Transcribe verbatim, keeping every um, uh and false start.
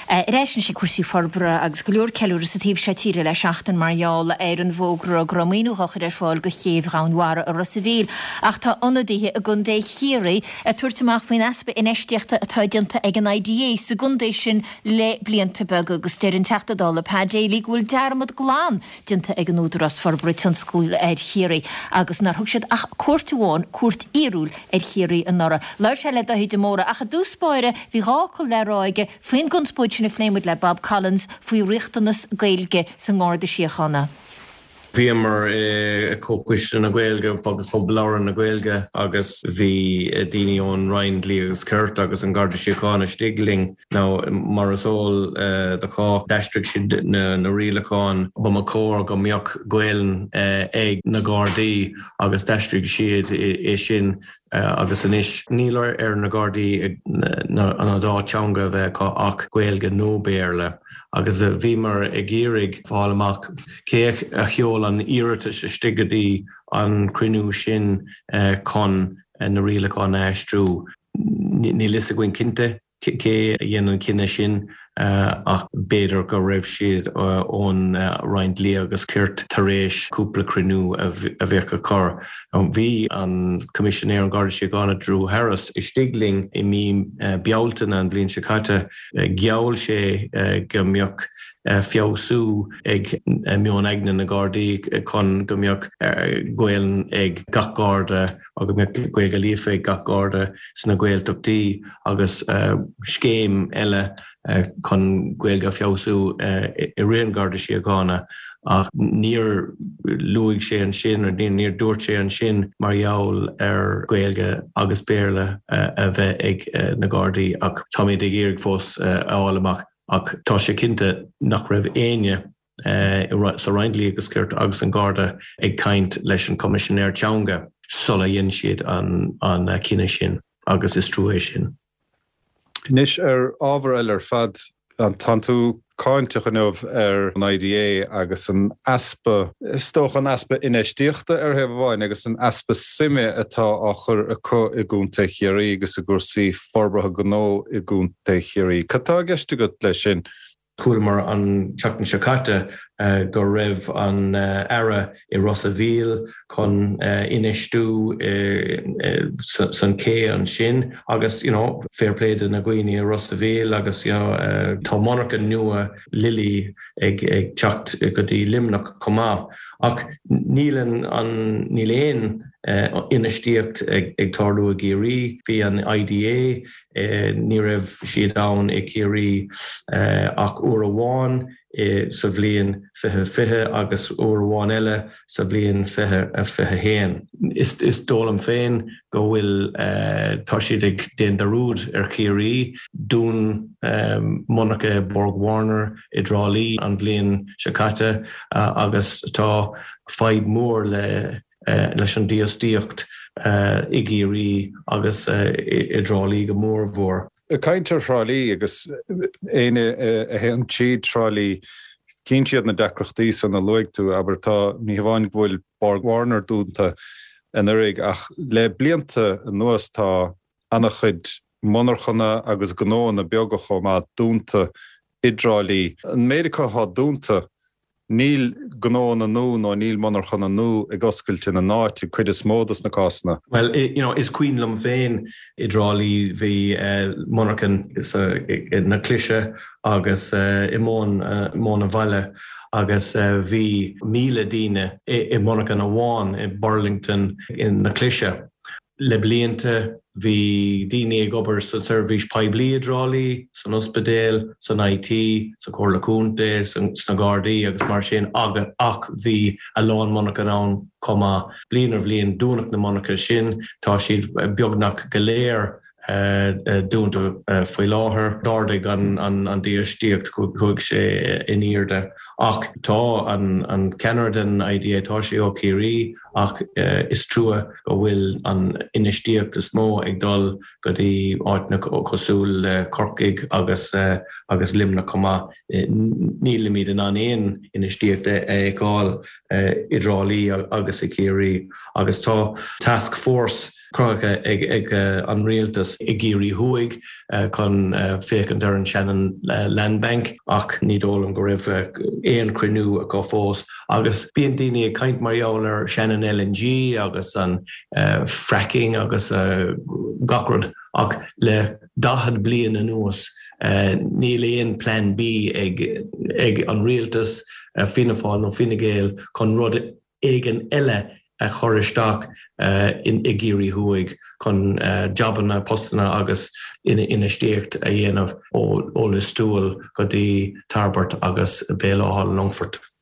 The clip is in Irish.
Réisn sé cuasí forbra agus go leor ceúr sa tíobh sé tíre le seachtain marall ar an bhógra gromíú chuir ar fáil go chéomh ránhhar a Rosavíl ach tá onadaithe a gundé chiaí a tuairteach faoin aspa inéisteachta atá dianta ag an I D A sa gundéis sin le blianta beg agus deir an teachtadála pedéala bhfuil dearmad glán dianta ag an údarras forbra tionscúil ar chiaí agus nar thug siad ach cuairteháin cuairt íúil ar chiaí an nora. Leir se le a de móra ach a dúspáire bhí rácail le ráige faoin gunspóid sin na fléimid le Bob Collins faoi riachtanas gailge sa ngárda siochanna. Bhí mar a cócuis na gailge agus poblar na gailge agus bhí daoine ón Ryan Leagus Kurt agus an Garda Síochána Stigling. Now mar is all the cá district sin na na rialacháin ba ma cór go mbeadh gailin ag na Gardaí agus district siad é sin Uh, agus inis nílar ar na Gardaí an dá teanga bheith cá ach gailge nó béarla agus a bhí mar ag géirigh fáil amach céach a cheol an iiritas a stigadí an crinú sin uh, con uh, na rialacháin aistrú ní lisa gin cinnte cé dhéanaan cinenne sin uh, ach béidir go raibh siad uh, ón uh, Ryan Lee agus Kurt taréis cúpla crinú a bheith a chur. An bhí an commissionéir an Garda Síochána Drew Harris i Stigling i mí uh, bealtain an bblionn se caite uh, geall sé uh, go mbeadh uh, fiabhsú ag uh, mion aigna na Gardaí chun go mbeadh uh, gailin ag gach Garda agus mbeadh gailge líofa ag gach Garda sna gailteachtaí agus uh, scéim eile uh, chun gailge fiabhsú uh, i rion Garda Síochána ach níor luigh sé an sin ar níor dúirt sé an sin mar gheall ar gailge agus béarla uh, a bheith ag uh, na Gardaí ach tá méid ag éirigh fós uh, áil amach ach tá sé cinnte nach raibh aine uh, sa Ryan Lee agus Kurt agus an Garda ag caint leis an commissionéir teanga sola dhéann siad an, an uh, cinenne sin agus is trú é sin. Nis ar ábhar eile ar fad an tanú cáinte ganmh ar an I D A agus an aspa, stoch an aspa inéistíochta ar hebh bháin agus an aspa sime atá á chur a có i gúnta chiaí agus a gursaí forbratha go nó i gúnta chiaí. Catá geiste go lei sin? Cúil mar an teachtain se caite uh, go raibh an uh, ara i Rosavíl chun uh, inéistú uh, uh, san cé an sin agus you know, fair play na gcuoine i Rosavíl agus you know, uh, tá monarcha nua Lily ag, ag teacht go dtí limnach comá ach nílan an níléon uh, inéistíocht ag, ag tarlú a géirí bhí an I D A uh, ní raibh siad ann ag géirí uh, ach uair amháin e, sa bhliain fiche fiche agus uair amháin eile sa bhliain fiche a fiche héin. Is, is dólam féin go bhfuil uh, tá siad ag déan darúd ar chiaí dún um, Monacha Borg Warner i Drálí an bhliain se caite uh, agus tá feidh mór le uh, leis an díostíocht uh, i géirí agus uh, i, i Drálí go mór mhór. A caintear trálí agus éine a hen siad trálí cín siad na decrochtaí san na luightú aber tá ní bhain bhfuil Borg Warner dúnta an urig ach le blianta an nuas tá annach chud monarchanna agus gnó na beaga chomá dúnta i Drálí. An méidecha há dúnta níl gnó na nó nó níl monarchanna nó ag oscailte na náit chuid is módas na cásna. Well, it, you know, is Queen Lum féin i Drálí bhí uh, monarchan is uh, na cliise agus uh, i món uh, món a bhaile agus uh, bhí míle díine i, i monarchan amháin i Burlington in na cliise. Le blianta bhí daoine ag obair sa service poiblí a Drálí, san ospidéal, san I T, sa Chorla Cúnta, san na Gardaí agus mar sin aga ach bhí a lán monarcha ann comma blianar bhliain dúnach na monarcha sin tá siad beagnach go léir Uh, uh, dúnta uh, faoi láthair dardaigh an, an, an díostíocht chuig sé in iirde ach tá an, an ceannar den I D A tá sé ó círí ach uh, is trua go bhfuil an inistíocht is mó ag dul go dtí áitna cosúil uh, Corcaigh agus, uh, agus limna comá uh, níl míad an éon inistíocht ag gáil uh, i Drálí agus i círí agus tá task force crocha ag ag an rialtas i géirí thuig chun fécinn ar an Shannon Land Bank ach ní dólam go raibh éon cruinú a go fós agus bíon daoine ag caint marall ar Shannon L N G agus an fracking agus gacrad ach le dahad blian anuas ní léon plan B ag ag an rialtas Fianna Fáil nó Fine Gael chun rud éigen eile a choristeach in i géirí thuig chun jobanna postanna agus ina ina stéacht a dhéanamh ó ó le stúil go dtí Tarbert agus Béal Longford.